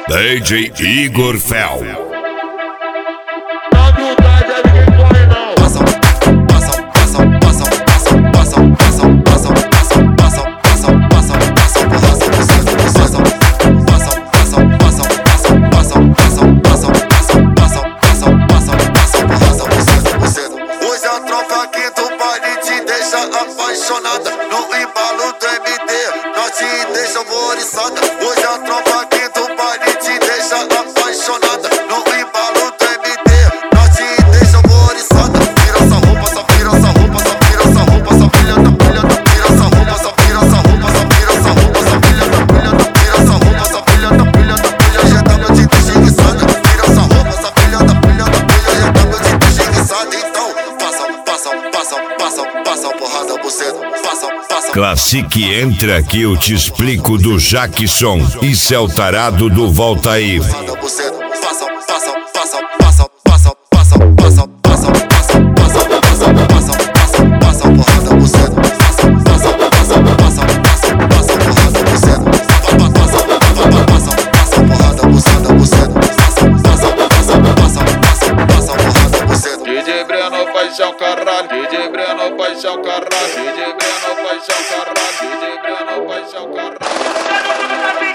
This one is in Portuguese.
DJ Igor Fel. Apaixonada no embalo do MD, nós te deixa alvoriçada. Hoje a tropa aqui do baile te deixa apaixonada no embalo do MD, nós te deixa alvoriçada. Vira essa roupa, só vira essa roupa, só vira essa roupa, só filha da filha da. Vira essa roupa, só vira essa roupa, só vira essa roupa, só filha da filha da. Vira essa roupa, só filha da filha da filha. GW te deixa enguiçada. Vira essa roupa, só filha da filha da filha. GW te deixa enguiçada. Então passa porrada buceta. Classique, entra aqui, eu te explico do Jackson. Isso é o tarado do Volta Aí. DJ Breno paixão caralho, DJ Breno paixão caralho, DJ Breno paixão caralho, DJ Breno paixão caralho.